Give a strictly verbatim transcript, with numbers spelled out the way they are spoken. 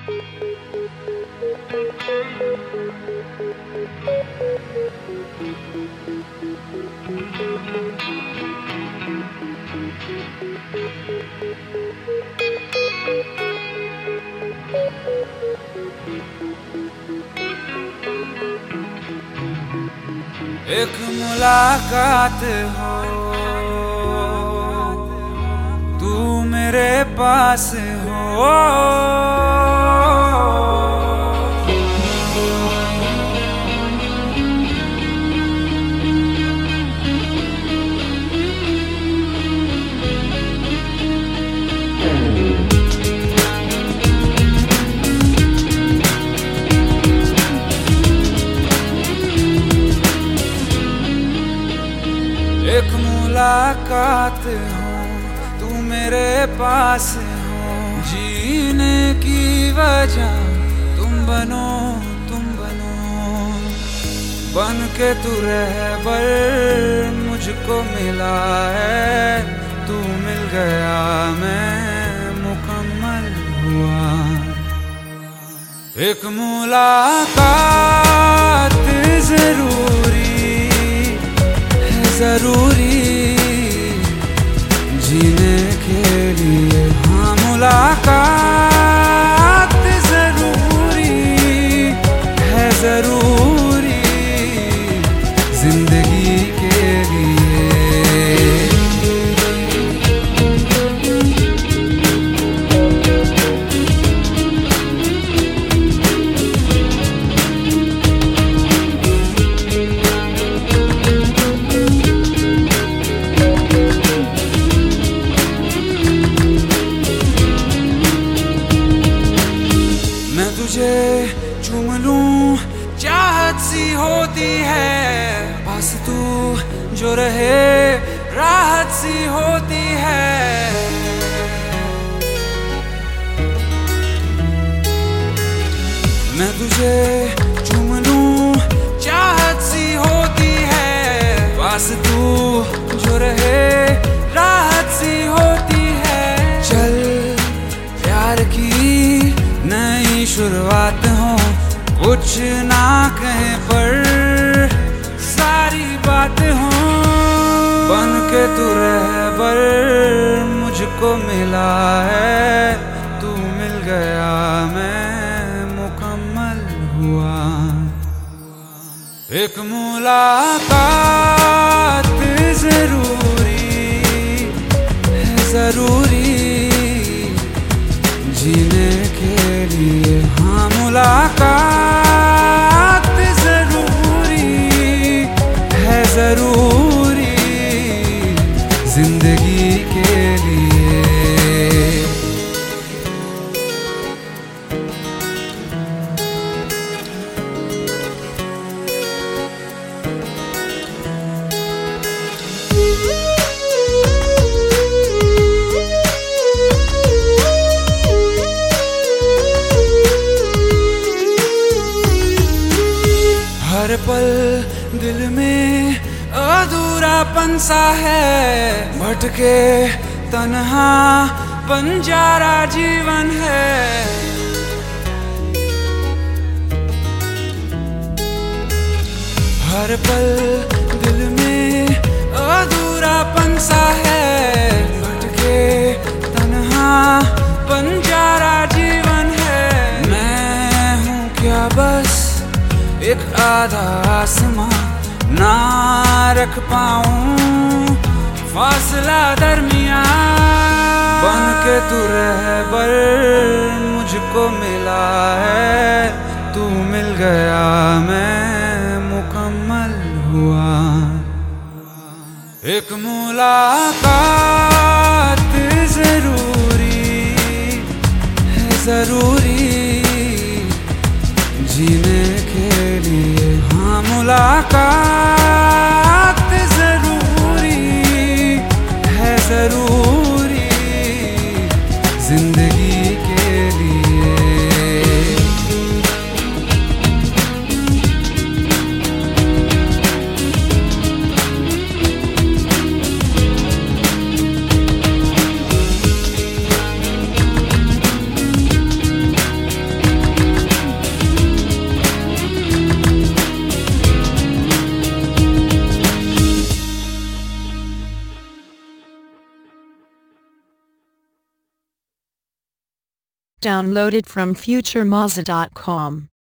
एक मुलाकात हो तू मेरे पास हो, एक मुलाकात हो तू मेरे पास हो, जीने की वजह तुम बनो तुम बनो, बन के तू रहबर मुझको मिला है, तू मिल गया मैं मुकम्मल हुआ। एक मुलाकात जरूरी जरूरी जीने के लिए, हाँ मुलाकात जरूरी है जरूरी जिंदगी के लिए। तुझे चूम लूं चाहत सी होती है, पास तू जो रहे राहत सी होती है। मैं तुझे चूम लूं चाहत सी होती है, पास तू जो रहे राहत सी होती है। चल प्यार की नई शुरुआत हो, कुछ ना कहे पर सारी बात हो, बन के तू रहबर मुझको मिला है, तू मिल गया मैं मुकम्मल हुआ। एक मुलाकात जरूरी है जरूरी जीने के लिए, हाँ मुलाकात जरूरी है जरूरी जिंदगी के लिए। हर पल दिल में अधूरापन सा है, भटके तन्हा बंजारा जीवन है। हर पल दिल में अधूरापन सा है, भटके तन्हा बंजारा जीवन है। मैं हूँ क्या बस एक आधा आसमां, ना रख पाऊं फासला दरमियां, बन के तू रहबर मुझको मिला है, तू मिल गया मैं मुकम्मल हुआ। एक मुलाकात जरूरी है जरूरी जीने के लिए, हाँ मुलाकात जरूरी है जरूरी जिंदगी के लिए। Downloaded from future moza dot com.